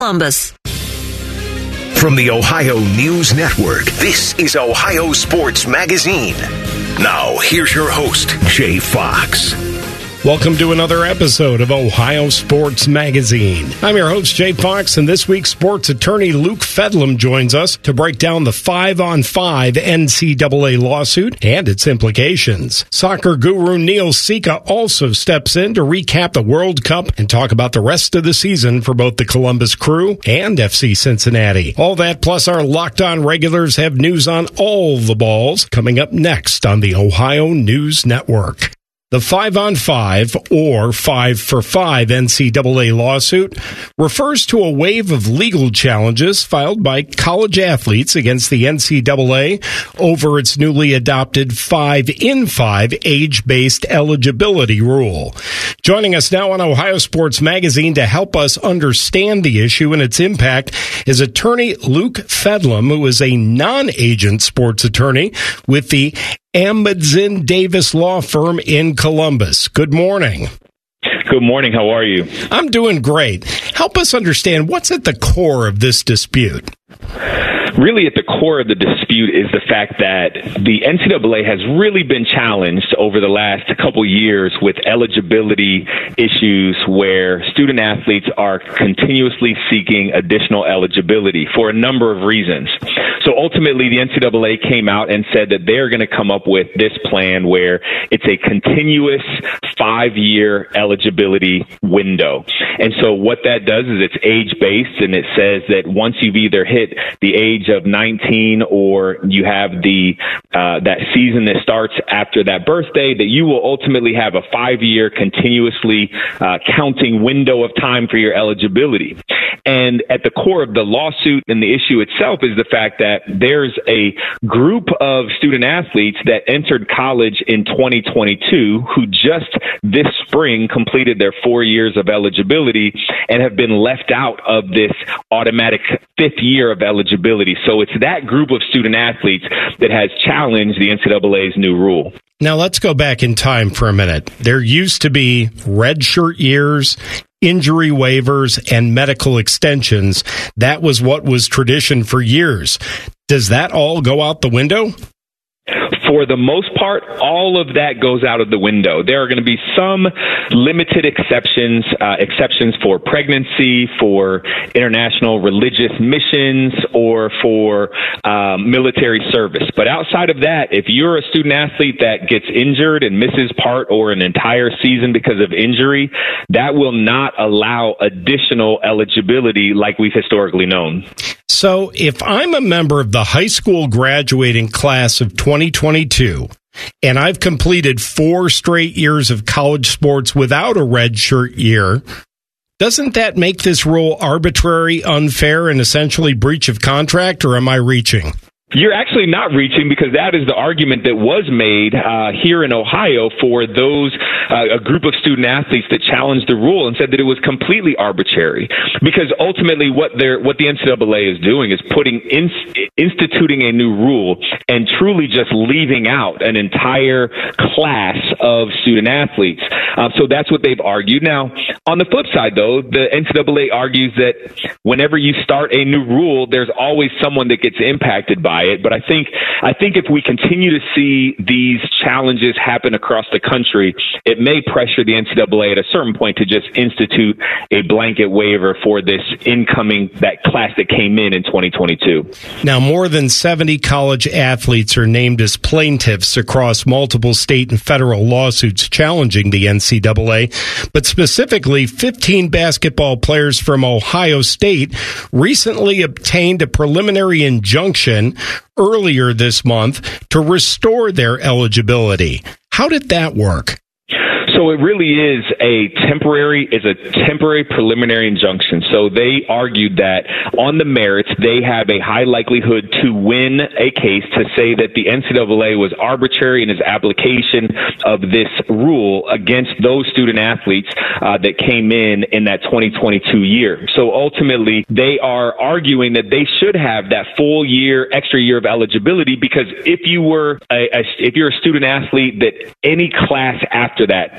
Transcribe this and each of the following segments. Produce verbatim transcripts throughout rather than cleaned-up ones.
Columbus. From the Ohio News Network, this is Ohio Sports Magazine. Now, here's your host, Jay Fox. Welcome to another episode of Ohio Sports Magazine. I'm your host, Jay Fox, and this week, sports attorney Luke Fedlam joins us to break down the five-on-five N C double A lawsuit and its implications. Soccer guru Neil Sika also steps in to recap the World Cup and talk about the rest of the season for both the Columbus Crew and F C Cincinnati. All that plus our Locked On regulars have news on all the balls coming up next on the Ohio News Network. The five-on-five, or five-for-five N C double A lawsuit refers to a wave of legal challenges filed by college athletes against the N C double A over its newly adopted five-in-five age-based eligibility rule. Joining us now on Ohio Sports Magazine to help us understand the issue and its impact is attorney Luke Fedlam, who is a non-agent sports attorney with the Amundsen Davis Law Firm in Columbus. Good morning. Good morning. How are you? I'm doing great. Help us understand what's at the core of this dispute. Really, at the core of the dispute is the fact that the N C double A has really been challenged over the last couple years with eligibility issues where student athletes are continuously seeking additional eligibility for a number of reasons. So ultimately, the N C double A came out and said that they're going to come up with this plan where it's a continuous five-year eligibility window. And so what that does is it's age-based, and it says that once you've either hit the age of nineteen or you have the uh, that season that starts after that birthday, that you will ultimately have a five-year continuously uh, counting window of time for your eligibility. And at the core of the lawsuit and the issue itself is the fact that there's a group of student athletes that entered college in twenty twenty-two who just this spring completed their four years of eligibility and have been left out of this automatic fifth year of eligibility. So it's that group of student athletes that has challenged the N C double A's new rule. Now let's go back in time for a minute. There used to be redshirt years, injury waivers, and medical extensions. That was what was tradition for years. Does that all go out the window? For the most part, all of that goes out of the window. There are going to be some limited exceptions, uh, exceptions for pregnancy, for international religious missions, or for um, military service. But outside of that, if you're a student athlete that gets injured and misses part or an entire season because of injury, that will not allow additional eligibility like we've historically known. So if I'm a member of the high school graduating class of twenty twenty-two, and I've completed four straight years of college sports without a redshirt year, doesn't that make this rule arbitrary, unfair, and essentially breach of contract, or am I reaching? You're actually not reaching, because that is the argument that was made uh, here in Ohio for those, uh, a group of student athletes that challenged the rule and said that it was completely arbitrary. Because ultimately what they're, what the N C double A is doing is putting in, instituting a new rule and truly just leaving out an entire class of student athletes. Uh, so that's what they've argued. Now, on the flip side, though, the N C double A argues that whenever you start a new rule, there's always someone that gets impacted by it. But I think I think if we continue to see these challenges happen across the country, it may pressure the N C double A at a certain point to just institute a blanket waiver for this incoming, that class that came in in twenty twenty-two. Now, more than seventy college athletes are named as plaintiffs across multiple state and federal lawsuits challenging the N C double A, but specifically fifteen basketball players from Ohio State recently obtained a preliminary injunction earlier this month to restore their eligibility. How did that work? So it really is a temporary, is a temporary preliminary injunction. So they argued that on the merits, they have a high likelihood to win a case to say that the N C double A was arbitrary in its application of this rule against those student athletes uh, that came in in that twenty twenty-two year. So ultimately, they are arguing that they should have that full year, extra year of eligibility, because if you were a, a if you're a student athlete that any class after that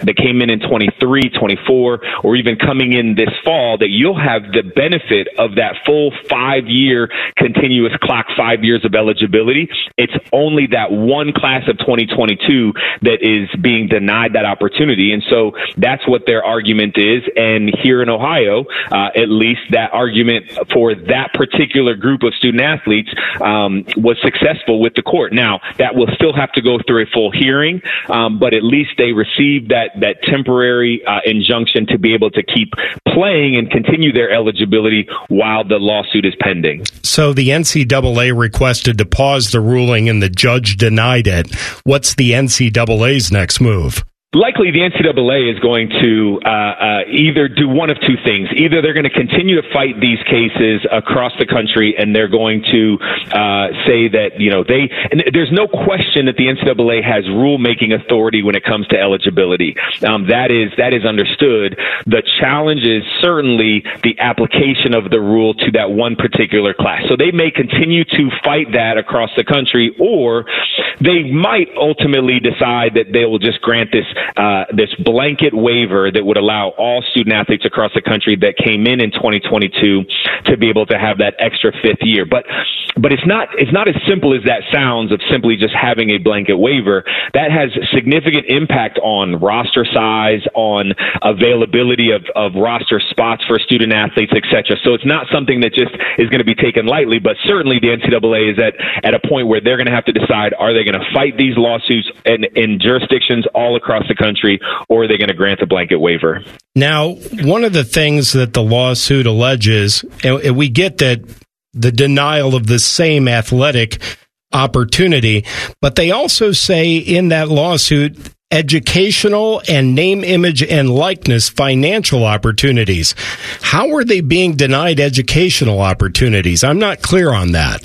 that came in in twenty-three, twenty-four, or even coming in this fall, that you'll have the benefit of that full five-year continuous clock, five years of eligibility. It's only that one class of twenty twenty-two that is being denied that opportunity. And so that's what their argument is. And here in Ohio, uh, at least that argument for that particular group of student athletes um, was successful with the court. Now, that will still have to go through a full hearing, um, but at least they received that, that temporary uh, injunction to be able to keep playing and continue their eligibility while the lawsuit is pending. So the N C double A requested to pause the ruling and the judge denied it. What's the N C double A's next move? Likely, the N C double A is going to uh, uh, either do one of two things. Either they're going to continue to fight these cases across the country, and they're going to uh, say that, you know, they, and there's no question that the N C double A has rulemaking authority when it comes to eligibility. Um, that is, that is understood. The challenge is certainly the application of the rule to that one particular class. So they may continue to fight that across the country, or they might ultimately decide that they will just grant this Uh, this blanket waiver that would allow all student athletes across the country that came in in twenty twenty-two to be able to have that extra fifth year. But but it's not it's not as simple as that sounds of simply just having a blanket waiver. That has significant impact on roster size, on availability of, of roster spots for student athletes, et cetera. So it's not something that just is going to be taken lightly, but certainly the N C double A is at, at a point where they're going to have to decide, are they going to fight these lawsuits in, in jurisdictions all across the country, or are they going to grant a blanket waiver? Now, one of the things that the lawsuit alleges, and we get that the denial of the same athletic opportunity, but they also say in that lawsuit, educational and name, image, and likeness financial opportunities. How are they being denied educational opportunities? I'm not clear on that.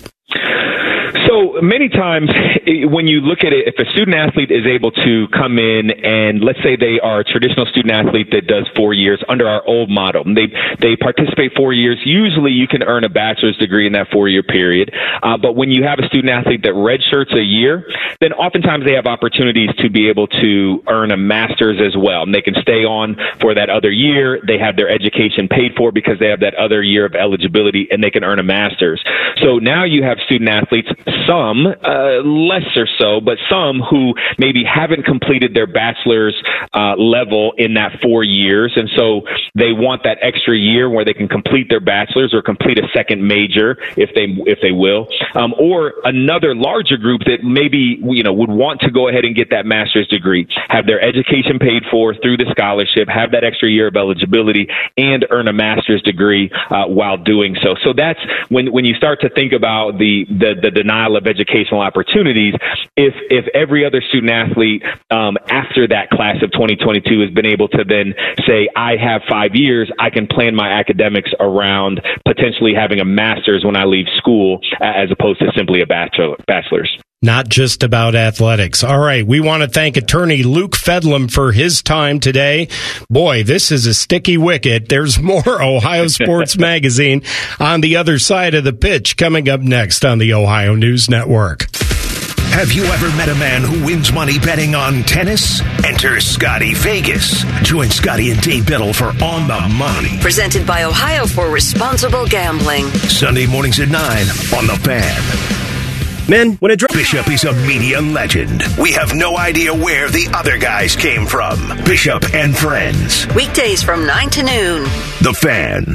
So many times when you look at it, if a student athlete is able to come in and let's say they are a traditional student athlete that does four years under our old model, and they, they participate four years, usually you can earn a bachelor's degree in that four-year period. Uh, but when you have a student athlete that redshirts a year, then oftentimes they have opportunities to be able to earn a master's as well. And they can stay on for that other year. They have their education paid for because they have that other year of eligibility, and they can earn a master's. So now you have student athletes, some, uh, lesser so, but some who maybe haven't completed their bachelor's uh, level in that four years. And so they want that extra year where they can complete their bachelor's or complete a second major if they, if they will. Um, or another larger group that maybe, you know, would want to go ahead and get that master's degree, have their education paid for through the scholarship, have that extra year of eligibility, and earn a master's degree uh, while doing so. So that's when, when you start to think about the, the, the denial of educational opportunities. If if every other student athlete um, after that class of twenty twenty-two has been able to then say, I have five years, I can plan my academics around potentially having a master's when I leave school as opposed to simply a bachelor, bachelor's. Not just about athletics. All right. We want to thank attorney Luke Fedlam for his time today. Boy, this is a sticky wicket. There's more Ohio Sports Magazine on the other side of the pitch coming up next on the Ohio News Network. Have you ever met a man who wins money betting on tennis? Enter Scotty Vegas. Join Scotty and Dave Biddle for On the Money. Presented by Ohio for Responsible Gambling. Sunday mornings at nine on The Fan. Men, when it dro- Bishop is a media legend. We have no idea where the other guys came from. Bishop and Friends. Weekdays from nine to noon. The Fan.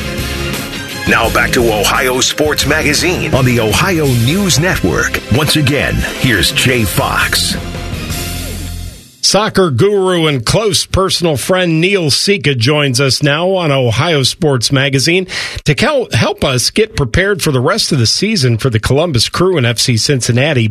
Now back to Ohio Sports Magazine on the Ohio News Network. Once again, here's Jay Fox. Soccer guru and close personal friend Neil Sika joins us now on Ohio Sports Magazine to help us get prepared for the rest of the season for the Columbus Crew and F C Cincinnati.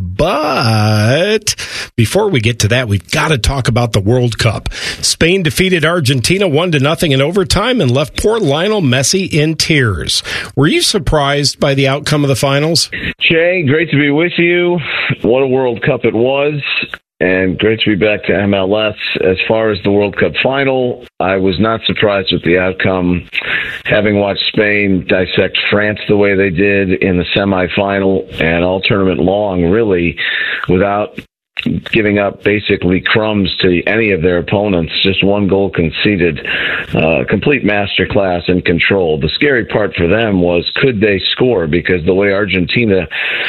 But before we get to that, we've got to talk about the World Cup. Spain defeated Argentina one to nothing in overtime and left poor Lionel Messi in tears. Were you surprised by the outcome of the finals? Jay, great to be with you. What a World Cup it was. And great to be back to M L S. As far as the World Cup final, I was not surprised with the outcome. Having watched Spain dissect France the way they did in the semifinal and all tournament long, really, without giving up basically crumbs to any of their opponents, just one goal conceded, uh, complete masterclass in control. The scary part for them was, could they score? Because the way Argentina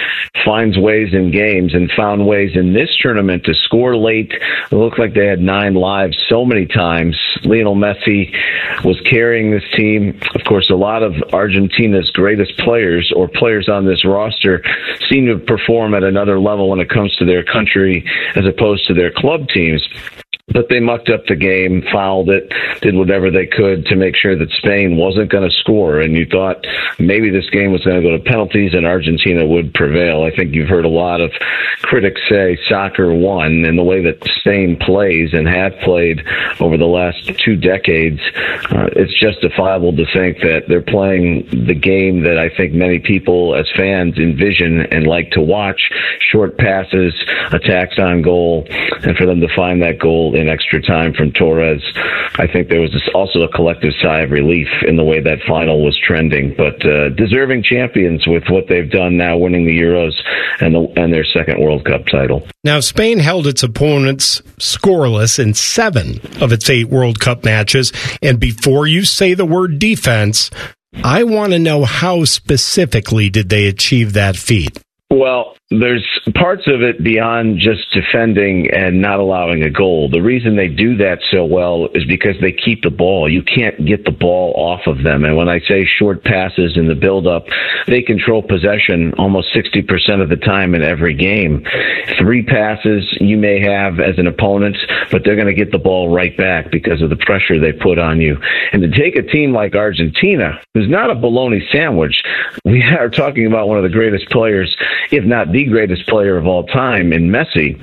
finds ways in games and found ways in this tournament to score late, it looked like they had nine lives so many times. Lionel Messi was carrying this team. Of course, a lot of Argentina's greatest players or players on this roster seem to perform at another level when it comes to their country as opposed to their club teams. But they mucked up the game, fouled it, did whatever they could to make sure that Spain wasn't going to score. And you thought maybe this game was going to go to penalties and Argentina would prevail. I think you've heard a lot of critics say soccer won, and the way that Spain plays and have played over the last two decades, uh, it's justifiable to think that they're playing the game that I think many people as fans envision and like to watch. Short passes, attacks on goal, and for them to find that goal in extra time from Torres. I think there was this also a collective sigh of relief in the way that final was trending, but uh, deserving champions with what they've done now, winning the Euros and, the, and their second World Cup title. Now, Spain held its opponents scoreless in seven of its eight World Cup matches, and before you say the word defense, I want to know how specifically did they achieve that feat? Well, there's parts of it beyond just defending and not allowing a goal. The reason they do that so well is because they keep the ball. You can't get the ball off of them. And when I say short passes in the build-up, they control possession almost sixty percent of the time in every game. Three passes you may have as an opponent, but they're going to get the ball right back because of the pressure they put on you. And to take a team like Argentina, who's not a bologna sandwich, we are talking about one of the greatest players, if not the greatest player of all time in Messi,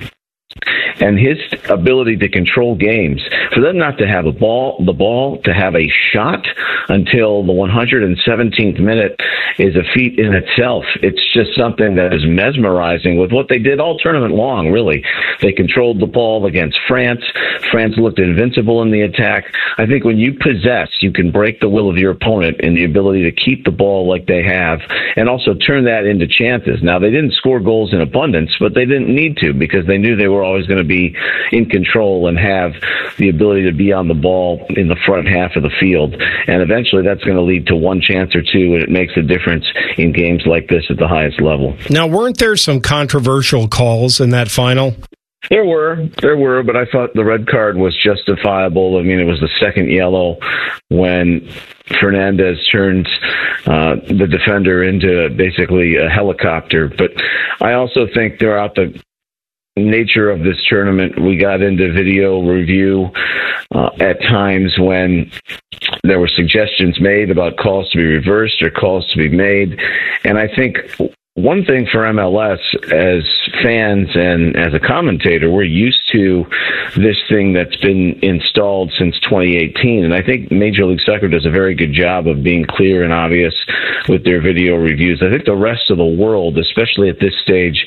and his ability to control games, for them not to have a ball, the ball, to have a shot until the one hundred seventeenth minute is a feat in itself. It's just something that is mesmerizing with what they did all tournament long, really. They controlled the ball against France. France looked invincible in the attack. I think when you possess, you can break the will of your opponent in the ability to keep the ball like they have and also turn that into chances. Now, they didn't score goals in abundance, but they didn't need to because they knew they were always going to be in control and have the ability to be on the ball in the front half of the field. And eventually that's going to lead to one chance or two, and it makes a difference in games like this at the highest level. Now, weren't there some controversial calls in that final? There were, there were, but I thought the red card was justifiable. I mean, it was the second yellow when Fernandez turned uh, the defender into basically a helicopter. But I also think throughout the nature of this tournament, we got into video review uh, at times when there were suggestions made about calls to be reversed or calls to be made. And I think one thing for M L S as fans and as a commentator, we're used to this thing that's been installed since twenty eighteen. And I think Major League Soccer does a very good job of being clear and obvious with their video reviews. I think the rest of the world, especially at this stage,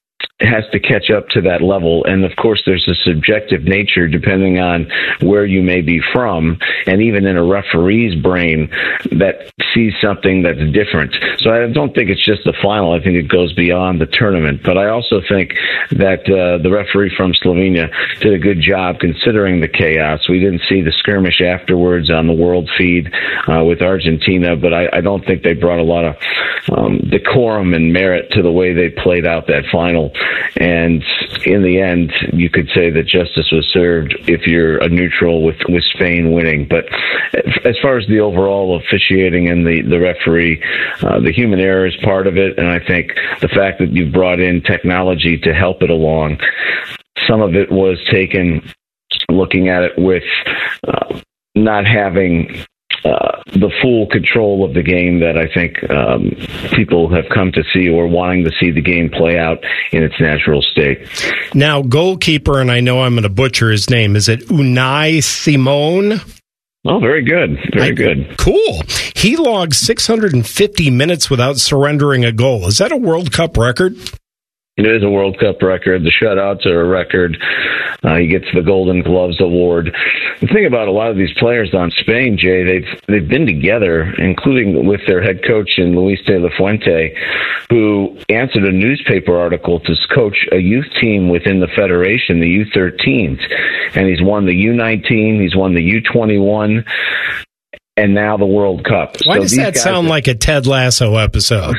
has to catch up to that level. And of course, there's a subjective nature depending on where you may be from, and even in a referee's brain that sees something that's different. So I don't think it's just the final. I think it goes beyond the tournament. But I also think that uh, the referee from Slovenia did a good job considering the chaos. We didn't see the skirmish afterwards on the world feed uh, with Argentina, but I, I don't think they brought a lot of um, decorum and merit to the way they played out that final. And in the end, you could say that justice was served if you're a neutral with, with Spain winning. But as far as the overall officiating and the, the referee, uh, the human error is part of it. And I think the fact that you've brought in technology to help it along, some of it was taken looking at it with uh, not having Uh, the full control of the game that I think um, people have come to see, or wanting to see the game play out in its natural state. Now, goalkeeper, and I know I'm going to butcher his name, is it Unai Simon? Oh, very good. Very I, good. Cool. He logged six hundred fifty minutes without surrendering a goal. Is that a World Cup record? It is a World Cup record. The shutouts are a record. Uh, he gets the Golden Gloves Award. The thing about a lot of these players on Spain, Jay, they've they've been together, including with their head coach in Luis de la Fuente, who answered a newspaper article to coach a youth team within the federation, the U thirteens, and he's won the U nineteen, he's won the U twenty-one. And now the World Cup. Why so does that sound are, like a Ted Lasso episode?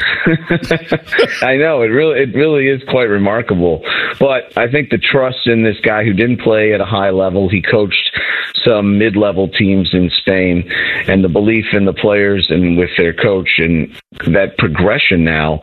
I know, it really it really is quite remarkable. But I think the trust in this guy who didn't play at a high level, he coached some mid-level teams in Spain, and the belief in the players and with their coach and that progression now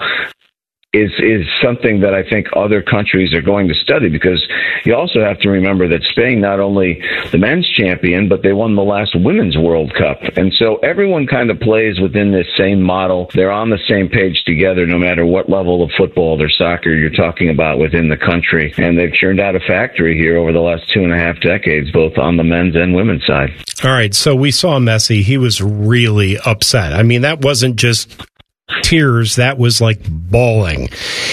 is is something that I think other countries are going to study, because you also have to remember that Spain, not only the men's champion, but they won the last women's World Cup. And so everyone kind of plays within this same model. They're on the same page together, no matter what level of football or soccer you're talking about within the country. And they've churned out a factory here over the last two and a half decades, both on the men's and women's side. All right, so we saw Messi. He was really upset. I mean, that wasn't just tears, that was like bawling.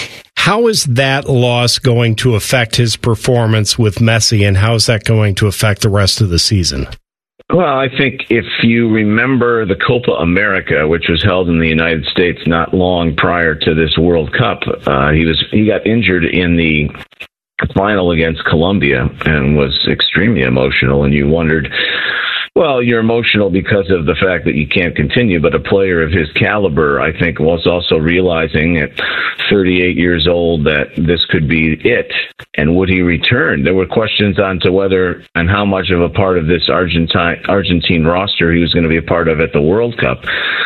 How is that loss going to affect his performance with Messi, and how is that going to affect the rest of the season? Well, I think if you remember the Copa America, which was held in the United States not long prior to this World Cup, uh, he was he got injured in the final against Colombia and was extremely emotional, and you wondered, well, you're emotional because of the fact that you can't continue, but a player of his caliber, I think, was also realizing at thirty-eight years old that this could be it. And would he return? There were questions on to whether and how much of a part of this Argentine Argentine roster he was going to be a part of at the World Cup.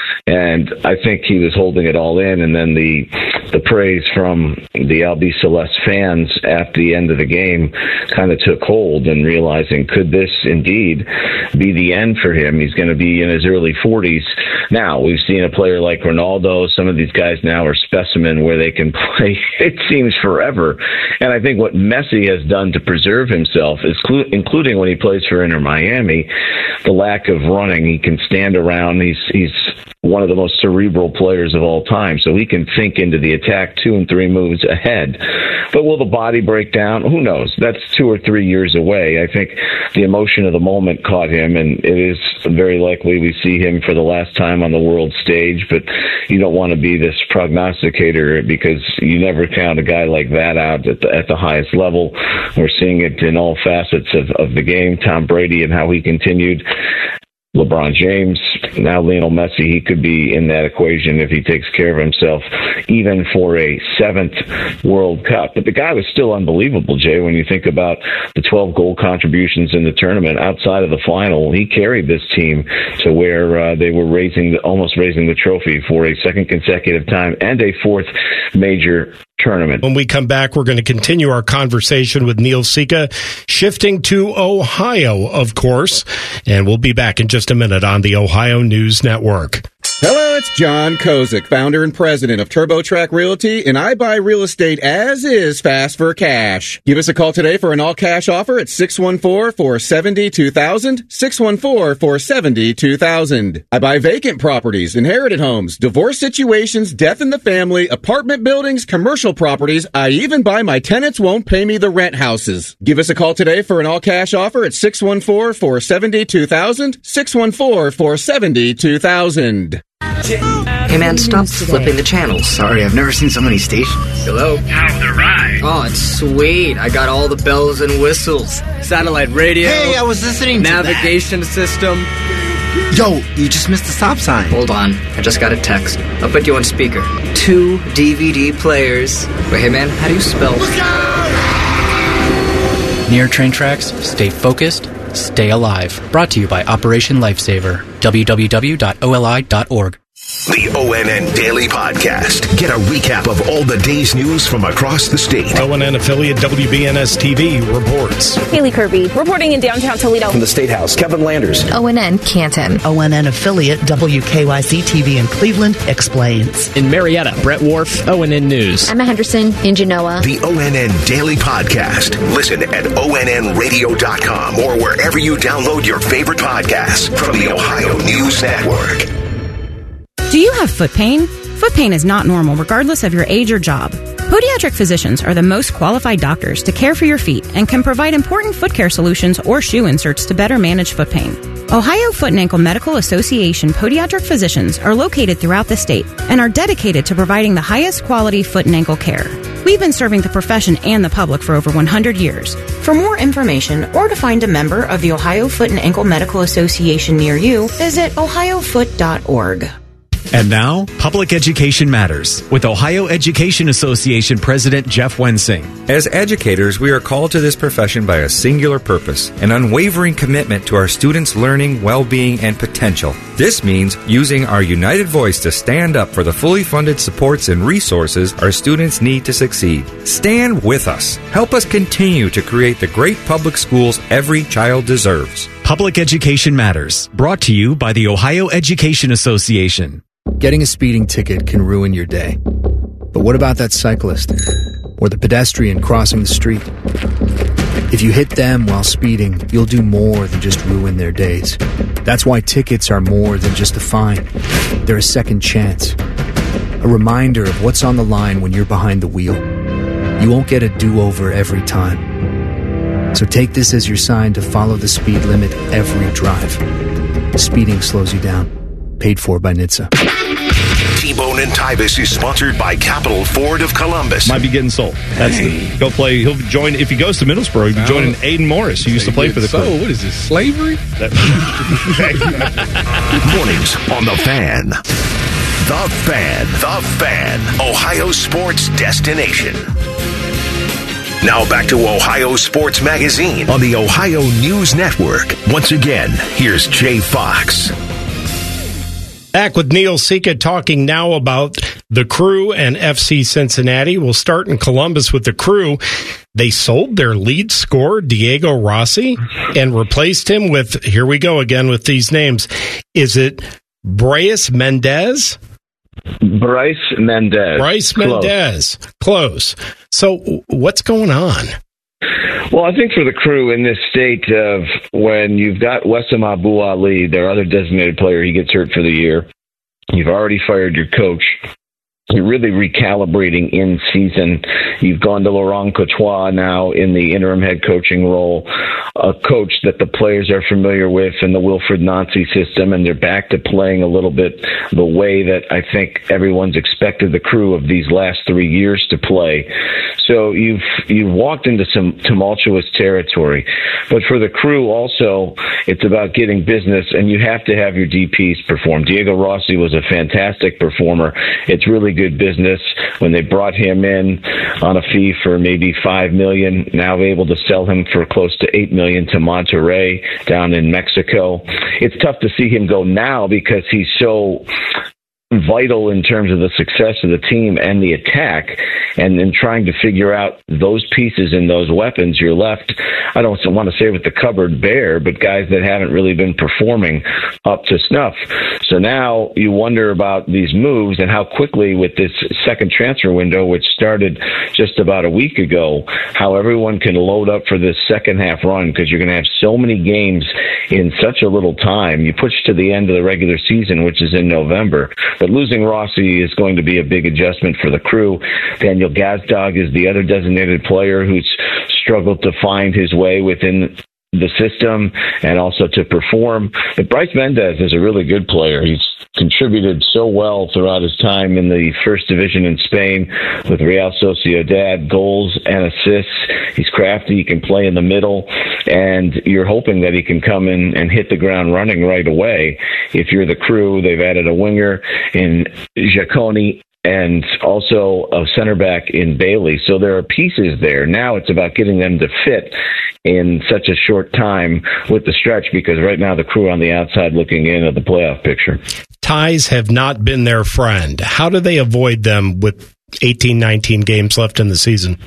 And I think he was holding it all in, and then the the praise from the Albiceleste fans at the end of the game kind of took hold, and realizing, could this indeed be the end for him? He's going to be in his early forties. Now, we've seen a player like Ronaldo. Some of these guys now are specimen where they can play, it seems, forever. And I think what Messi has done to preserve himself, is clu- including when he plays for Inter Miami, the lack of running. He can stand around. He's he's one of the most cerebral players of all time, so he can think into the attack two and three moves ahead. But will the body break down? Who knows? That's two or three years away. I think the emotion of the moment caught him, and it is very likely we see him for the last time on the world stage, but you don't want to be this prognosticator, because you never count a guy like that out at the, at the highest level. We're seeing it in all facets of, of the game. Tom Brady and how he continued. LeBron James, now Lionel Messi, he could be in that equation if he takes care of himself, even for a seventh World Cup. But the guy was still unbelievable, Jay, when you think about the twelve goal contributions in the tournament outside of the final. He carried this team to where uh, they were raising, the, almost raising the trophy for a second consecutive time and a fourth major tournament. When we come back, we're going to continue our conversation with Neil Sika, shifting to Ohio, of course, and we'll be back in just a minute on the Ohio News Network. Hello, it's John Kozik, founder and president of TurboTrack Realty, and I buy real estate as is, fast for cash. Give us a call today for an all-cash offer at six one four, four seven zero, two thousand, six one four, four seven zero, two thousand. I buy vacant properties, inherited homes, divorce situations, death in the family, apartment buildings, commercial properties. I even buy my tenants won't pay me the rent houses. Give us a call today for an all-cash offer at six one four, four seven zero, two thousand, six one four, four seven zero, two thousand. Hey man, stop flipping the channels. Sorry, I've never seen so many stations. Hello? How's the ride? Oh, it's sweet. I got all the bells and whistles. Satellite radio. Hey, I was listening to navigation that. system. Yo, you just missed the stop sign. Hold on. I just got a text. I'll put you on speaker. Two D V D players. Wait, hey man, how do you spell? Near train tracks, stay focused, stay alive. Brought to you by Operation Lifesaver. w w w dot o l i dot org. The O N N Daily Podcast. Get a recap of all the day's news from across the state. O N N affiliate W B N S T V reports. Haley Kirby reporting in downtown Toledo. From the State House, Kevin Landers. O N N Canton. O N N affiliate W K Y C T V in Cleveland explains. In Marietta, Brett Wharf, O N N News. Emma Henderson in Genoa. The O N N Daily Podcast. Listen at O N N radio dot com or wherever you download your favorite podcasts from the Ohio News Network. Do you have foot pain? Foot pain is not normal, regardless of your age or job. Podiatric physicians are the most qualified doctors to care for your feet and can provide important foot care solutions or shoe inserts to better manage foot pain. Ohio Foot and Ankle Medical Association podiatric physicians are located throughout the state and are dedicated to providing the highest quality foot and ankle care. We've been serving the profession and the public for over one hundred years. For more information or to find a member of the Ohio Foot and Ankle Medical Association near you, visit ohio foot dot org. And now, Public Education Matters with Ohio Education Association President Jeff Wensing. As educators, we are called to this profession by a singular purpose, an unwavering commitment to our students' learning, well-being, and potential. This means using our united voice to stand up for the fully funded supports and resources our students need to succeed. Stand with us. Help us continue to create the great public schools every child deserves. Public Education Matters, brought to you by the Ohio Education Association. Getting a speeding ticket can ruin your day. But what about that cyclist or the pedestrian crossing the street? If you hit them while speeding, you'll do more than just ruin their days. That's why tickets are more than just a fine. They're a second chance. A reminder of what's on the line when you're behind the wheel. You won't get a do-over every time. So take this as your sign to follow the speed limit every drive. Speeding slows you down. Paid for by N H T S A. T-Bone and Tybus is sponsored by Capital Ford of Columbus. Might be getting sold. That's the, go play. He'll join if he goes to Middlesbrough. He'll be joining Aiden Morris, who used to play for the so, Crew. What is this, slavery? Mornings on the Fan. The Fan. The Fan. Ohio sports destination. Now back to Ohio Sports Magazine on the Ohio News Network. Once again, here's Jay Fox. Back with Neil Sika talking now about the Crew and F C Cincinnati. We'll start in Columbus with the Crew. They sold their lead scorer, Diego Rossi, and replaced him with, here we go again with these names. Is it Bryce Mendez? Bryce Mendez. Bryce Mendez. Close. Close. So what's going on? Well, I think for the Crew in this state of when you've got Wessam Abu Ali, their other designated player, he gets hurt for the year. You've already fired your coach. You're really recalibrating in season. You've gone to Laurent Courtois now in the interim head coaching role, a coach that the players are familiar with in the Wilfred Nancy system, and they're back to playing a little bit the way that I think everyone's expected the Crew of these last three years to play. So you've you've walked into some tumultuous territory. But for the Crew also, it's about getting business, and you have to have your D Ps perform. Diego Rossi was a fantastic performer. It's really good business when they brought him in on a fee for maybe five million dollars, now able to sell him for close to eight million dollars to Monterrey down in Mexico. It's tough to see him go now because he's so vital in terms of the success of the team and the attack, and then trying to figure out those pieces and those weapons you're left, I don't want to say with the cupboard bare, but guys that haven't really been performing up to snuff. So now you wonder about these moves and how quickly with this second transfer window, which started just about a week ago, how everyone can load up for this second half run, because you're going to have so many games in such a little time. You push to the end of the regular season, which is in November. But losing Rossi is going to be a big adjustment for the Crew. Daniel Gazdag is the other designated player who's struggled to find his way within the system and also to perform. But Bryce Mendez is a really good player. He's contributed so well throughout his time in the first division in Spain with Real Sociedad, goals and assists. He's crafty. He can play in the middle, and you're hoping that he can come in and hit the ground running right away. If you're the Crew, they've added a winger in Giaconi and also a center back in Bailey. So there are pieces there. Now it's about getting them to fit in such a short time with the stretch, because right now the Crew on the outside looking in at the playoff picture. Ties have not been their friend. How do they avoid them with eighteen, nineteen games left in the season?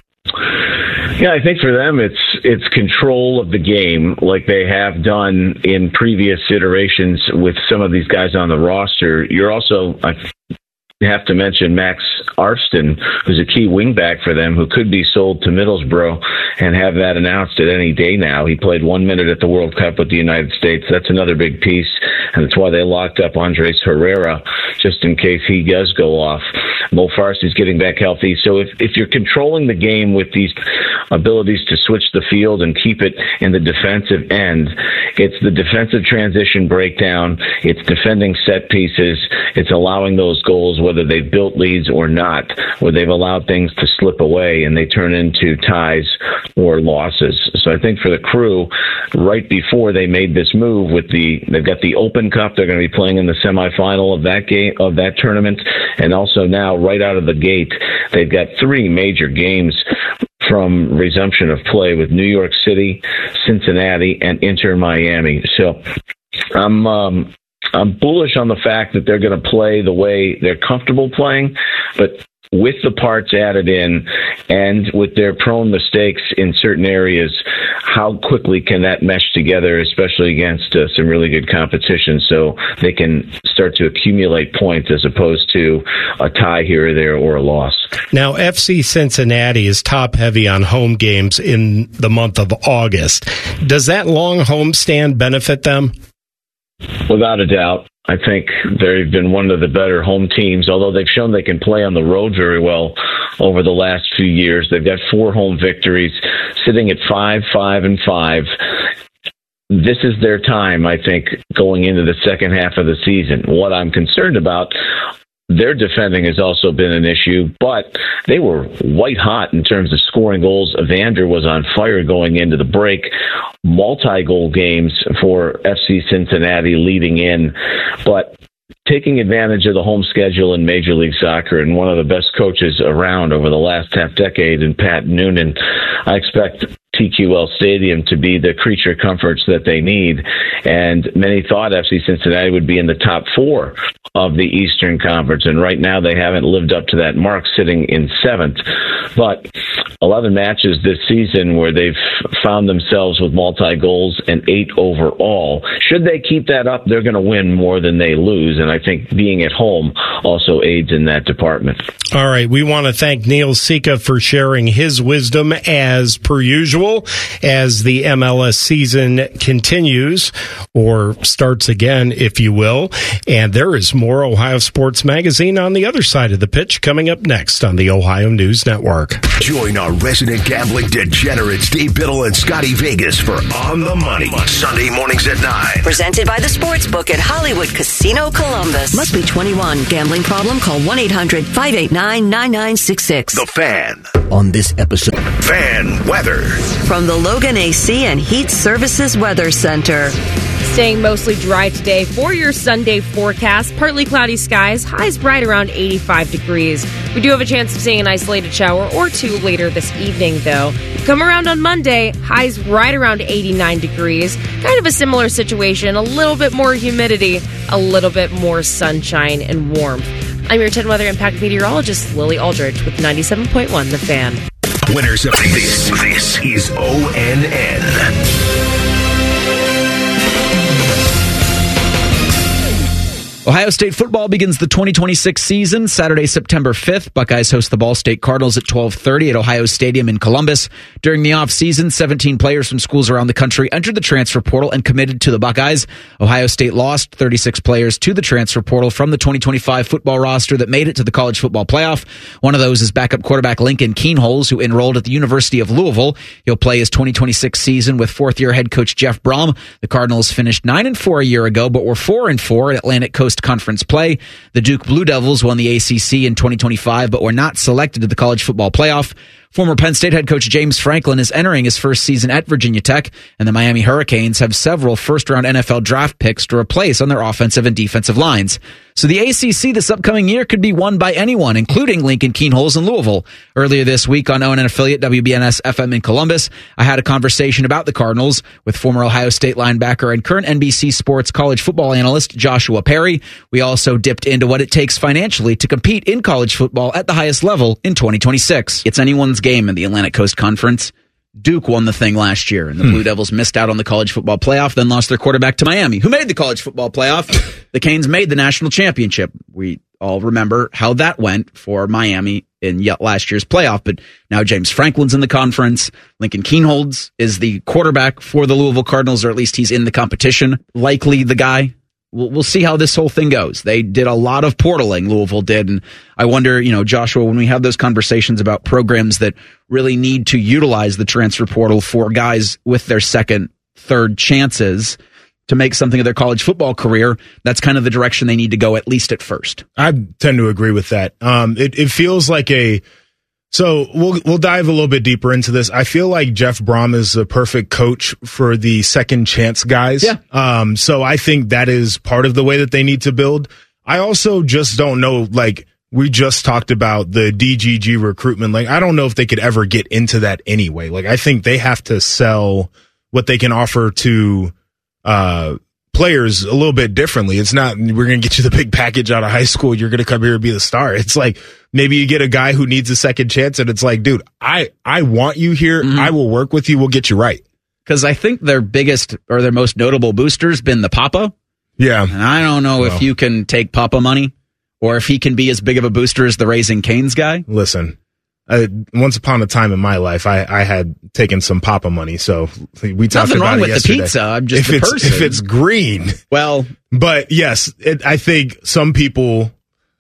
Yeah, I think for them it's it's control of the game, like they have done in previous iterations with some of these guys on the roster. You're also, I have to mention Max Arston, who's a key wingback for them, who could be sold to Middlesbrough and have that announced at any day now. He played one minute at the World Cup with the United States. That's another big piece, and that's why they locked up Andres Herrera, just in case he does go off. Mo Farsi's getting back healthy. So if, if you're controlling the game with these abilities to switch the field and keep it in the defensive end, it's the defensive transition breakdown, it's defending set pieces, it's allowing those goals, whether they've built leads or not, where they've allowed things to slip away and they turn into ties or losses. So I think for the Crew, right before they made this move with the, they've got the Open Cup, they're going to be playing in the semifinal of that game, of that tournament, and also now right out of the gate, they've got three major games from resumption of play with New York City, Cincinnati, and Inter Miami. So I'm um, I'm bullish on the fact that they're going to play the way they're comfortable playing, but with the parts added in and with their prone mistakes in certain areas, how quickly can that mesh together, especially against uh, some really good competition, so they can start to accumulate points as opposed to a tie here or there or a loss. Now, F C Cincinnati is top-heavy on home games in the month of August. Does that long homestand benefit them? Without a doubt. I think they've been one of the better home teams, although they've shown they can play on the road very well over the last few years. They've got four home victories, sitting at five, five, and five. This is their time, I think, going into the second half of the season. What I'm concerned about, their defending has also been an issue, but they were white hot in terms of scoring goals. Evander was on fire going into the break. Multi-goal games for F C Cincinnati leading in, but taking advantage of the home schedule in Major League Soccer and one of the best coaches around over the last half decade in Pat Noonan, I expect T Q L Stadium to be the creature comforts that they need. And many thought F C Cincinnati would be in the top four of the Eastern Conference, and right now they haven't lived up to that mark, sitting in seventh. But eleven matches this season where they've found themselves with multi-goals and eight overall. Should they keep that up, they're going to win more than they lose, and I think being at home also aids in that department. All right, we want to thank Neil Sika for sharing his wisdom as per usual as the M L S season continues, or starts again, if you will. And there is more Ohio Sports Magazine on the other side of the pitch coming up next on the Ohio News Network. Join our resident gambling degenerates, Dave Biddle and Scotty Vegas, for On the Money, Sunday mornings at nine. Presented by the Sportsbook at Hollywood Casino Columbus. Must be twenty-one. Gambling problem? Call one eight hundred five eight nine nine nine six six. The Fan. On this episode, Fan Weather. From the Logan A C and Heat Services Weather Center. Staying mostly dry today for your Sunday forecast. Partly cloudy skies, highs right around eighty-five degrees. We do have a chance of seeing an isolated shower or two later this evening, though. Come around on Monday, highs right around eighty-nine degrees. Kind of a similar situation, a little bit more humidity, a little bit more sunshine and warmth. I'm your ten Weather Impact meteorologist, Lily Aldridge, with ninety-seven point one The Fan. Winners of this. This is O N N. Ohio State football begins the twenty twenty-six season Saturday, September fifth. Buckeyes host the Ball State Cardinals at twelve thirty at Ohio Stadium in Columbus. During the offseason, seventeen players from schools around the country entered the transfer portal and committed to the Buckeyes. Ohio State lost thirty-six players to the transfer portal from the twenty twenty-five football roster that made it to the college football playoff. One of those is backup quarterback Lincoln Kienholz, who enrolled at the University of Louisville. He'll play his twenty twenty-six season with fourth-year head coach Jeff Brom. The Cardinals finished nine and four a year ago, but were four and four at Atlantic Coast Conference play. The Duke Blue Devils won the A C C in twenty twenty-five, but were not selected to the college football playoff. Former Penn State head coach James Franklin is entering his first season at Virginia Tech, and the Miami Hurricanes have several first-round N F L draft picks to replace on their offensive and defensive lines. So the A C C this upcoming year could be won by anyone, including Lincoln Kienholz in Louisville. Earlier this week on O N N affiliate W B N S F M in Columbus, I had a conversation about the Cardinals with former Ohio State linebacker and current N B C Sports college football analyst Joshua Perry. We also dipped into what it takes financially to compete in college football at the highest level in twenty twenty-six. It's anyone's game in the Atlantic Coast Conference. Duke won the thing last year, and the hmm. Blue Devils missed out on the college football playoff, then lost their quarterback to Miami, who made the college football playoff. The Canes made the national championship. We all remember how that went for Miami in last year's playoff, but now James Franklin's in the conference. Lincoln Kienholz is the quarterback for the Louisville Cardinals, or at least he's in the competition. Likely the guy we'll, we'll see how this whole thing goes. They did a lot of portaling, Louisville did, and I wonder, you know, Joshua, when we have those conversations about programs that really need to utilize the transfer portal for guys with their second, third chances to make something of their college football career, that's kind of the direction they need to go, at least at first. I tend to agree with that. Um, it, it feels like a So we'll we'll dive a little bit deeper into this. I feel like Jeff Brom is the perfect coach for the second chance guys. Yeah. Um, so I think that is part of the way that they need to build. I also just don't know, like we just talked about the D G G recruitment. Like I don't know if they could ever get into that anyway. Like I think they have to sell what they can offer to uh players a little bit differently. It's not, we're going to get you the big package out of high school. You're going to come here and be the star. It's like, maybe you get a guy who needs a second chance and it's like, dude, I, I want you here. Mm-hmm. I will work with you. We'll get you right. Cause I think their biggest or their most notable booster's been the Papa. Yeah. And I don't know well. if you can take Papa money or if he can be as big of a booster as the Raising Cane's guy. Listen, Uh, once upon a time in my life, I, I had taken some Papa money, so we talked Nothing about wrong it with yesterday. the pizza. I'm just if the it's, person. If it's green, well, but yes, it, I think some people,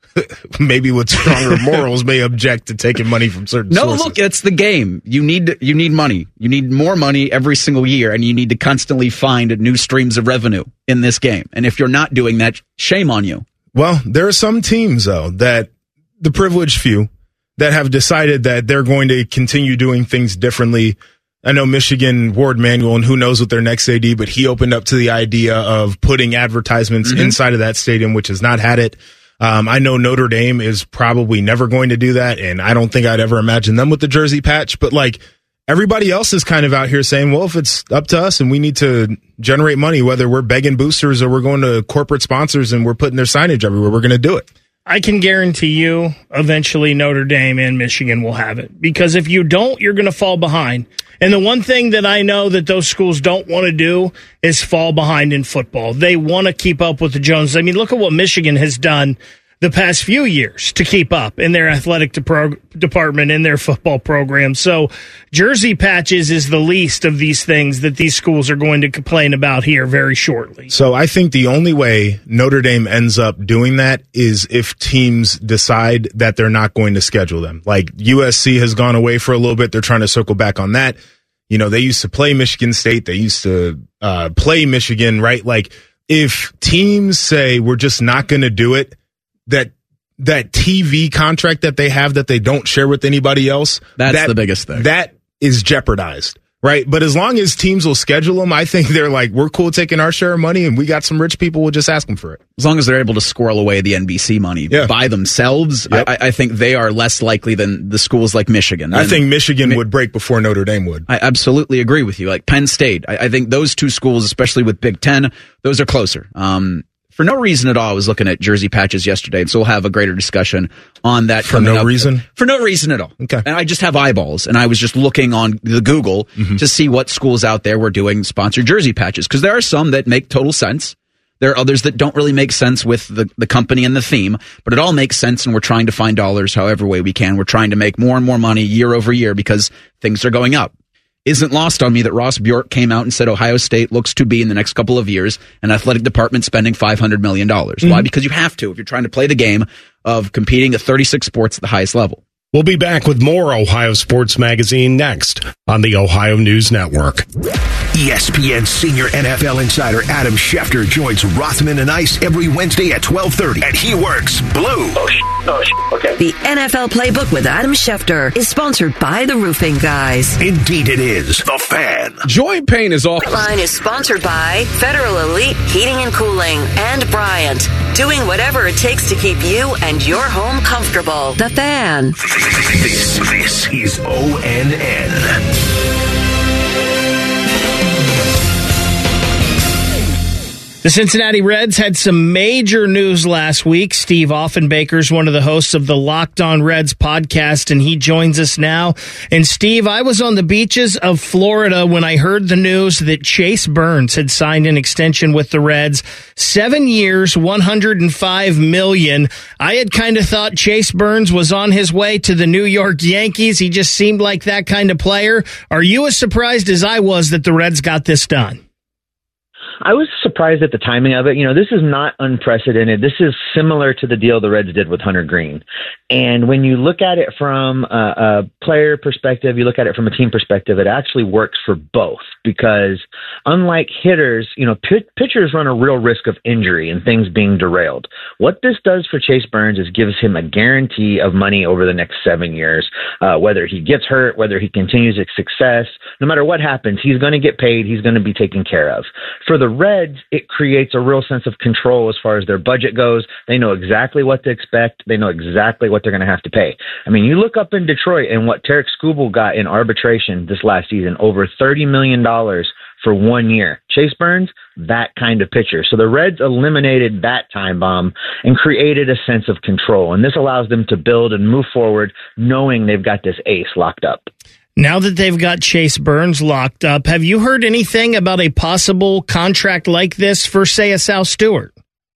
maybe with stronger morals, may object to taking money from certain no, sources. look, it's the game. You need you need money. You need more money every single year, and you need to constantly find new streams of revenue in this game. And if you're not doing that, shame on you. Well, there are some teams though that the privileged few that have decided that they're going to continue doing things differently. I know Michigan, Ward Manuel, and who knows what their next A D, but he opened up to the idea of putting advertisements mm-hmm. inside of that stadium, which has not had it. Um, I know Notre Dame is probably never going to do that, and I don't think I'd ever imagine them with the jersey patch, but like everybody else is kind of out here saying, well, if it's up to us and we need to generate money, whether we're begging boosters or we're going to corporate sponsors and we're putting their signage everywhere, we're going to do it. I can guarantee you eventually Notre Dame and Michigan will have it. Because if you don't, you're going to fall behind. And the one thing that I know that those schools don't want to do is fall behind in football. They want to keep up with the Joneses. I mean, look at what Michigan has done the past few years to keep up in their athletic de- department, in their football program. So jersey patches is the least of these things that these schools are going to complain about here very shortly. So I think the only way Notre Dame ends up doing that is if teams decide that they're not going to schedule them. Like U S C has gone away for a little bit. They're trying to circle back on that. You know, they used to play Michigan State. They used to uh, play Michigan, right? Like if teams say we're just not going to do it, that that T V contract that they have that they don't share with anybody else, that's that, the biggest thing. That is jeopardized, right? But as long as teams will schedule them, I think they're like, we're cool taking our share of money and we got some rich people, we'll just ask them for it. As long as they're able to squirrel away the N B C money yeah. by themselves, yep. I, I think they are less likely than the schools like Michigan. I and think Michigan Mi- would break before Notre Dame would. I absolutely agree with you. Like Penn State, I, I think those two schools, especially with Big Ten, those are closer. Um, For no reason at all, I was looking at jersey patches yesterday, and so we'll have a greater discussion on that. For no up. reason? For no reason at all. Okay. And I just have eyeballs, and I was just looking on the Google mm-hmm. to see what schools out there were doing sponsored jersey patches, because there are some that make total sense. There are others that don't really make sense with the, the company and the theme, but it all makes sense, and we're trying to find dollars however way we can. We're trying to make more and more money year over year because things are going up. Isn't lost on me that Ross Bjork came out and said Ohio State looks to be in the next couple of years an athletic department spending five hundred million dollars. Mm-hmm. Why? Because you have to if you're trying to play the game of competing at thirty-six sports at the highest level. We'll be back with more Ohio Sports Magazine next on the Ohio News Network. E S P N senior N F L insider Adam Schefter joins Rothman and Ice every Wednesday at twelve thirty, and he works blue. Oh, sh- oh sh- okay. The N F L Playbook with Adam Schefter is sponsored by the Roofing Guys. Indeed it is. The Fan. Joint pain is off. Line is sponsored by Federal Elite Heating and Cooling and Bryant, doing whatever it takes to keep you and your home comfortable. The Fan. This, this is O N N. The Cincinnati Reds had some major news last week. Steve Offenbaker is one of the hosts of the Locked On Reds podcast, and he joins us now. And Steve, I was on the beaches of Florida when I heard the news that Chase Burns had signed an extension with the Reds. Seven years, one hundred five million dollars. I had kind of thought Chase Burns was on his way to the New York Yankees. He just seemed like that kind of player. Are you as surprised as I was that the Reds got this done? I was surprised at the timing of it. You know, this is not unprecedented. This is similar to the deal the Reds did with Hunter Green. And when you look at it from a, a player perspective, you look at it from a team perspective, it actually works for both because unlike hitters, you know, p- pitchers run a real risk of injury and things being derailed. What this does for Chase Burns is gives him a guarantee of money over the next seven years. Uh, whether he gets hurt, whether he continues his success, no matter what happens, he's going to get paid. He's going to be taken care of. For the Reds, it creates a real sense of control as far as their budget goes. They know exactly what to expect. They know exactly what they're going to have to pay. I mean, you look up in Detroit and what Tarek Skubal got in arbitration this last season, over thirty million dollars for one year. Chase Burns, that kind of pitcher. So the Reds eliminated that time bomb and created a sense of control. And this allows them to build and move forward knowing they've got this ace locked up. Now that they've got Chase Burns locked up, have you heard anything about a possible contract like this for, say, a Sal Stewart?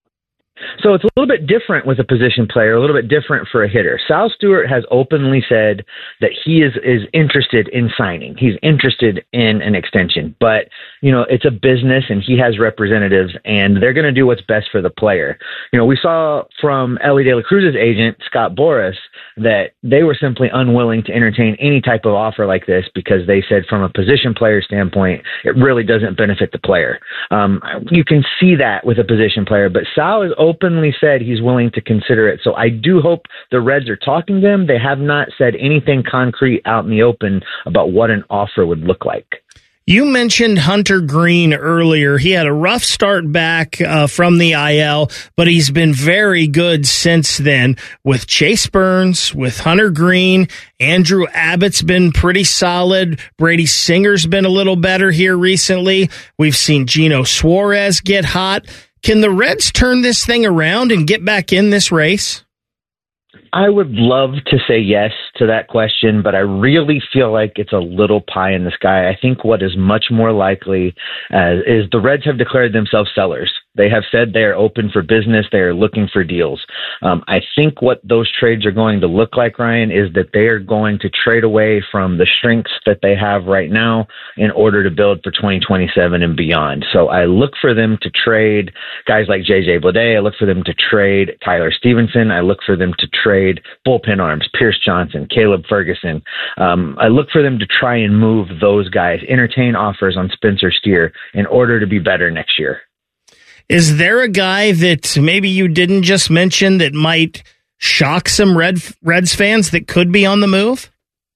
So it's a little bit different with a position player, a little bit different for a hitter. Sal Stewart has openly said that he is, is interested in signing. He's interested in an extension. But, you know, it's a business and he has representatives and they're going to do what's best for the player. You know, we saw from Ellie De La Cruz's agent, Scott Boras, that they were simply unwilling to entertain any type of offer like this because they said from a position player standpoint, it really doesn't benefit the player. Um, you can see that with a position player, but Sal is openly said he's willing to consider it. So I do hope the Reds are talking to them. They have not said anything concrete out in the open about what an offer would look like. You mentioned Hunter Green earlier. He had a rough start back uh, from the I L, but he's been very good since then with Chase Burns, with Hunter Green. Andrew Abbott's been pretty solid. Brady Singer's been a little better here recently. We've seen Gino Suarez get hot. Can the Reds turn this thing around and get back in this race? I would love to say yes to that question, but I really feel like it's a little pie in the sky. I think what is much more likely uh, is the Reds have declared themselves sellers. They have said they are open for business. They are looking for deals. Um, I think what those trades are going to look like, Ryan, is that they are going to trade away from the strengths that they have right now in order to build for twenty twenty-seven and beyond. So I look for them to trade guys like J J Bleday. I look for them to trade Tyler Stevenson. I look for them to trade bullpen arms, Pierce Johnson, Caleb Ferguson. Um, I look for them to try and move those guys, entertain offers on Spencer Steer in order to be better next year. Is there a guy that maybe you didn't just mention that might shock some Red, Reds fans that could be on the move?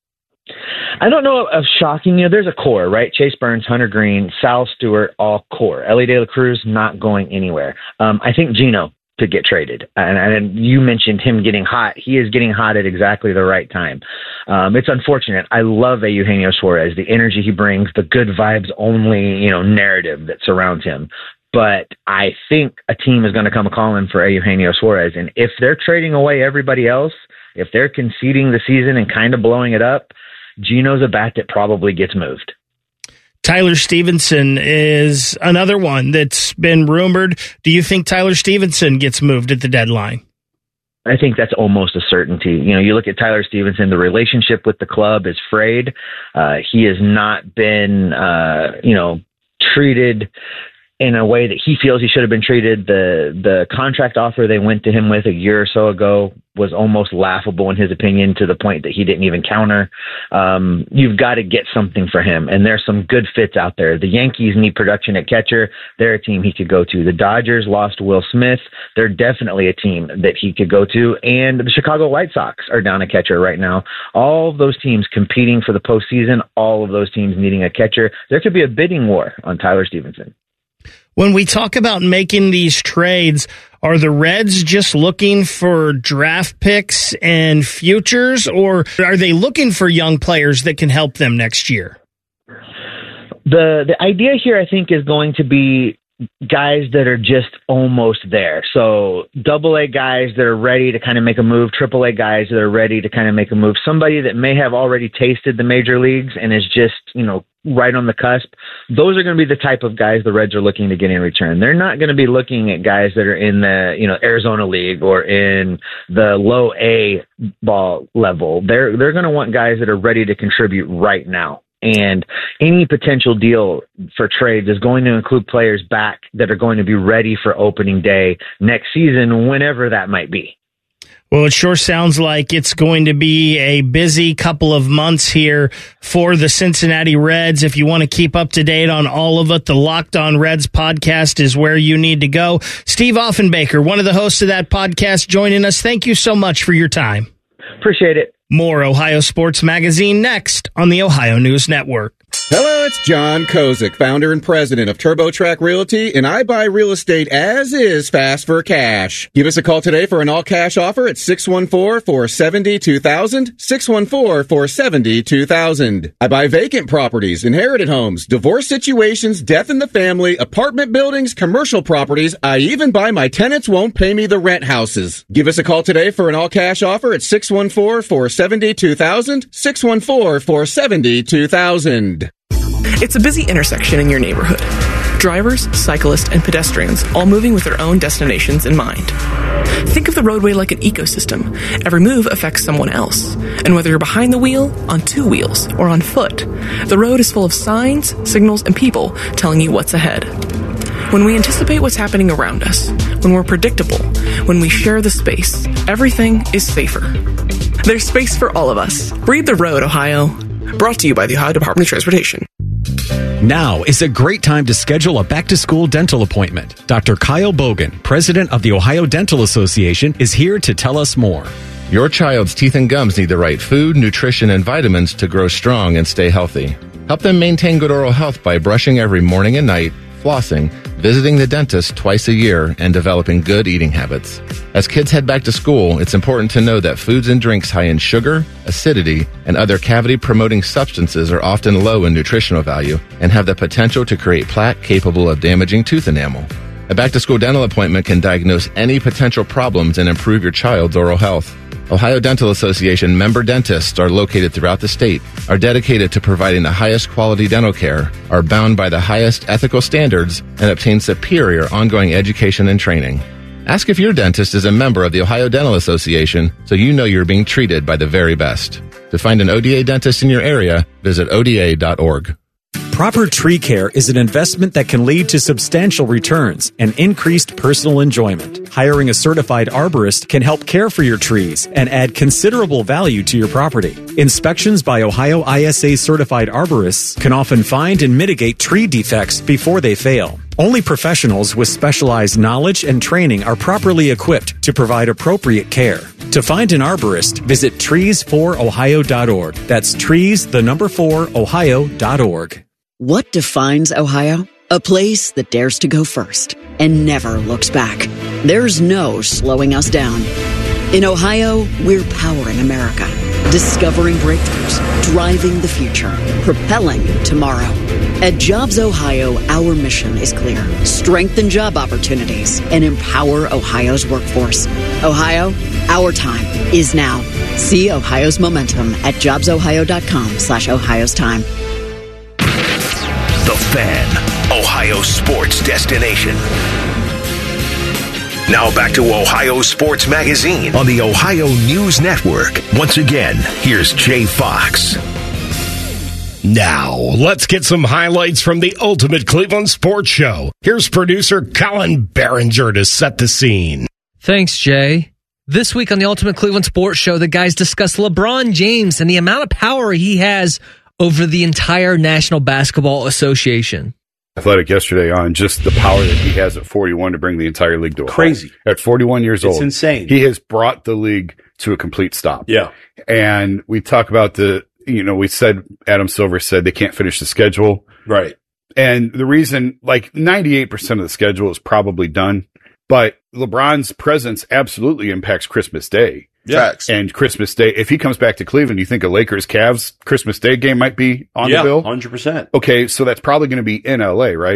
I don't know of shocking. You know, there's a core, right? Chase Burns, Hunter Green, Sal Stewart, all core. Ellie De La Cruz not going anywhere. Um, I think Gino to get traded. And, and you mentioned him getting hot. He is getting hot at exactly the right time. Um, it's unfortunate. I love Eugenio Suarez, the energy he brings, the good vibes only, you know, narrative that surrounds him. But I think a team is going to come calling for Eugenio Suarez. And if they're trading away everybody else, if they're conceding the season and kind of blowing it up, Gino's a bat that probably gets moved. Tyler Stevenson is another one that's been rumored. Do you think Tyler Stevenson gets moved at the deadline? I think that's almost a certainty. You know, you look at Tyler Stevenson, the relationship with the club is frayed. Uh, he has not been, uh, you know, treated in a way that he feels he should have been treated. The the contract offer they went to him with a year or so ago was almost laughable in his opinion, to the point that he didn't even counter. Um, you've got to get something for him, and there's some good fits out there. The Yankees need production at catcher. They're a team he could go to. The Dodgers lost Will Smith. They're definitely a team that he could go to. And the Chicago White Sox are down a catcher right now. All of those teams competing for the postseason, all of those teams needing a catcher. There could be a bidding war on Tyler Stevenson. When we talk about making these trades, are the Reds just looking for draft picks and futures, or are they looking for young players that can help them next year? The the idea here, I think, is going to be guys that are just almost there. So double A guys that are ready to kind of make a move, triple A guys that are ready to kind of make a move, somebody that may have already tasted the major leagues and is just, you know, right on the cusp. Those are going to be the type of guys the Reds are looking to get in return. They're not going to be looking at guys that are in the, you know, Arizona League or in the low A ball level. They're, they're going to want guys that are ready to contribute right now. And any potential deal for trades is going to include players back that are going to be ready for opening day next season, whenever that might be. Well, it sure sounds like it's going to be a busy couple of months here for the Cincinnati Reds. If you want to keep up to date on all of it, the Locked On Reds podcast is where you need to go. Steve Offenbaker, one of the hosts of that podcast, joining us. Thank you so much for your time. Appreciate it. More Ohio Sports Magazine next on the Ohio News Network. Hello, it's John Kozik, founder and president of TurboTrack Realty, and I buy real estate as is fast for cash. Give us a call today for an all-cash offer at six one four, four seven zero, two thousand, six one four, four seven zero, two thousand. I buy vacant properties, inherited homes, divorce situations, death in the family, apartment buildings, commercial properties. I even buy my tenants won't pay me the rent houses. Give us a call today for an all-cash offer at six one four, four seven zero, two thousand, six one four, four seven zero, two thousand. It's a busy intersection in your neighborhood. Drivers, cyclists, and pedestrians all moving with their own destinations in mind. Think of the roadway like an ecosystem. Every move affects someone else. And whether you're behind the wheel, on two wheels, or on foot, the road is full of signs, signals, and people telling you what's ahead. When we anticipate what's happening around us, when we're predictable, when we share the space, everything is safer. There's space for all of us. Read the road, Ohio. Brought to you by the Ohio Department of Transportation. Now is a great time to schedule a back-to-school dental appointment. Doctor Kyle Bogan, president of the Ohio Dental Association, is here to tell us more. Your child's teeth and gums need the right food, nutrition, and vitamins to grow strong and stay healthy. Help them maintain good oral health by brushing every morning and night, flossing, visiting the dentist twice a year, and developing good eating habits. As kids head back to school, it's important to know that foods and drinks high in sugar, acidity, and other cavity-promoting substances are often low in nutritional value and have the potential to create plaque capable of damaging tooth enamel. A back-to-school dental appointment can diagnose any potential problems and improve your child's oral health. Ohio Dental Association member dentists are located throughout the state, are dedicated to providing the highest quality dental care, are bound by the highest ethical standards, and obtain superior ongoing education and training. Ask if your dentist is a member of the Ohio Dental Association so you know you're being treated by the very best. To find an O D A dentist in your area, visit O D A dot org. Proper tree care is an investment that can lead to substantial returns and increased personal enjoyment. Hiring a certified arborist can help care for your trees and add considerable value to your property. Inspections by Ohio I S A certified arborists can often find and mitigate tree defects before they fail. Only professionals with specialized knowledge and training are properly equipped to provide appropriate care. To find an arborist, visit trees for ohio dot org. That's trees, the number four, ohio dot org. What defines Ohio? A place that dares to go first and never looks back. There's no slowing us down. In Ohio, we're powering America, discovering breakthroughs, driving the future, propelling tomorrow. At Jobs Ohio, our mission is clear. Strengthen job opportunities and empower Ohio's workforce. Ohio, our time is now. See Ohio's momentum at jobs ohio dot com slash Ohio's time. The Fan, Ohio sports destination. Now back to Ohio Sports Magazine on the Ohio News Network. Once again, here's Jay Fox. Now, let's get some highlights from the Ultimate Cleveland Sports Show. Here's producer Colin Behringer to set the scene. Thanks, Jay. This week on the Ultimate Cleveland Sports Show, the guys discuss LeBron James and the amount of power he has over the entire National Basketball Association. Athletic yesterday on just the power that he has at forty-one to bring the entire league to a crazy halt. At forty-one years it's old. It's insane. He has brought the league to a complete stop. Yeah. And we talk about the, you know, we said, Adam Silver said they can't finish the schedule. Right. And the reason, like ninety-eight percent of the schedule is probably done, but LeBron's presence absolutely impacts Christmas Day. Yeah. And Christmas Day, if he comes back to Cleveland, you think a Lakers Cavs Christmas Day game might be on yeah, the bill? one hundred percent. Okay, so that's probably going to be in L A, right?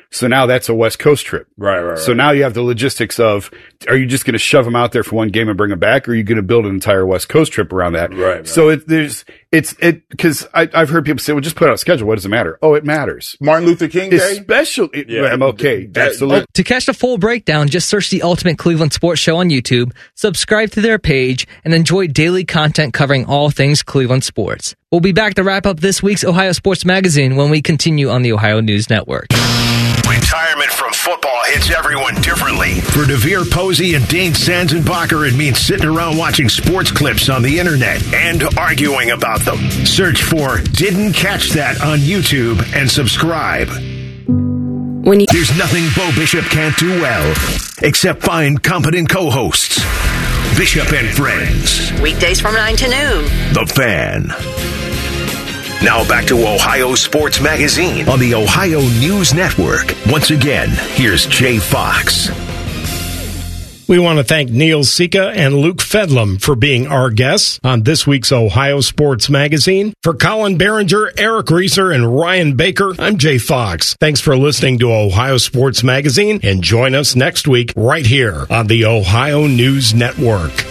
So now that's a West Coast trip. Right, right, right. So now you have the logistics of, are you just going to shove them out there for one game and bring them back, or are you going to build an entire West Coast trip around that? Right. right. So it, there's, it's, it, cause I, I've heard people say, well, just put out a schedule. What does it matter? Oh, it matters. Martin Luther King Day? Especially, Yeah. I'm okay. That- Absolutely. To catch the full breakdown, just search the Ultimate Cleveland Sports Show on YouTube, subscribe to their page, and enjoy daily content covering all things Cleveland sports. We'll be back to wrap up this week's Ohio Sports Magazine when we continue on the Ohio News Network. Retirement from football hits everyone differently. For DeVere Posey and Dane Sanzenbacher, it means sitting around watching sports clips on the internet and arguing about them. Search for Didn't Catch That on YouTube and subscribe. When you- There's nothing Bo Bishop can't do well, except find competent co-hosts. Bishop and Friends. Weekdays from nine to noon. The Fan. Now back to Ohio Sports Magazine on the Ohio News Network. Once again, here's Jay Fox. We want to thank Neil Sika and Luke Fedlam for being our guests on this week's Ohio Sports Magazine. For Colin Behringer, Eric Reeser, and Ryan Baker, I'm Jay Fox. Thanks for listening to Ohio Sports Magazine, and join us next week right here on the Ohio News Network.